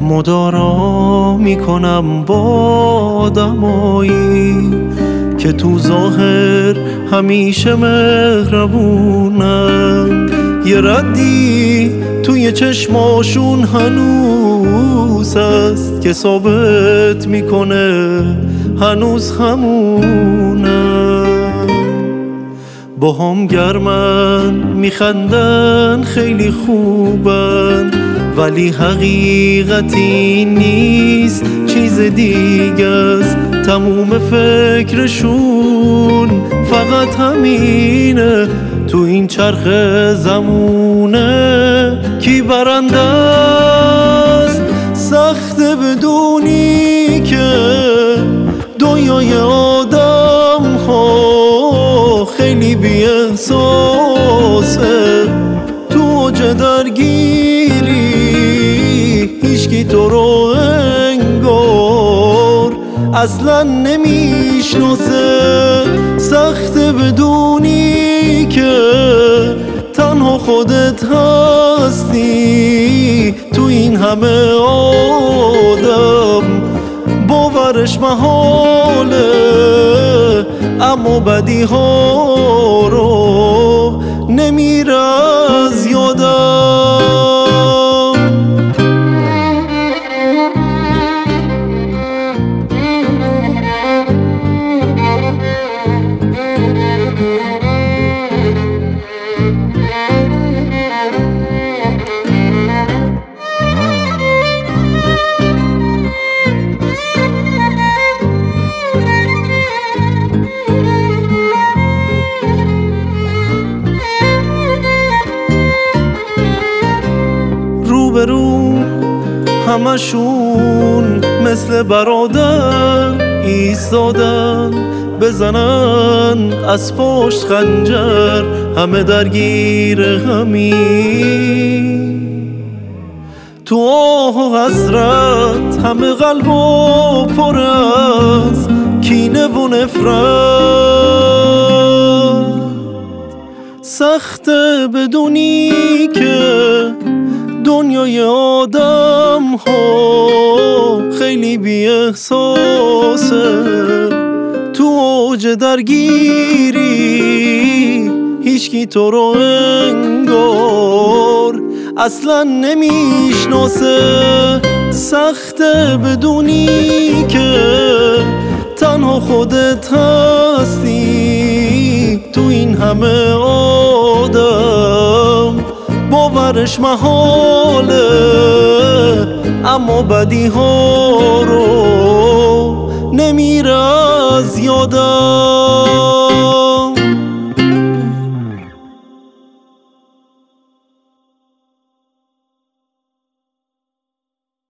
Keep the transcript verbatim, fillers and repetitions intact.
مدارا میکنم با آدمایی که تو ظاهر همیشه مهربونن، یه ردی توی چشماشون هنوز هست که ثابت میکنه هنوز همونن. با هم گرمن میخندن خیلی خوبن، ولی حقیقتی نیست چیز دیگه است. تموم فکرشون فقط همینه، تو این چرخ زمونه کی برنده است. سخته بدونی که دنیای آدم ها خیلی بی احساسه، تو اوج درگیری هیچکی تو رو انگار اصلا نمیشناسه. سخته بدونی که تنها خودت هستی تو این همه آدم، باورش محاله اما بدی ها رو نمیره از یادم. روبرو همشون مثل برادر ایستادن، بزنن از پشت خنجر همه درگیر همین. تو آه و حسرت همه قلب و پر از کینه و نفرت. سخته بدونی که دنیای آدم ها خیلی بی احساسه، تو اوج درگیری هیچکی تو رو انگار اصلا نمیشناسه. سخته بدونی که تنها خودت هستی تو این همه آدم، باورش محاله اما بدی ها رو نمیره از یادم.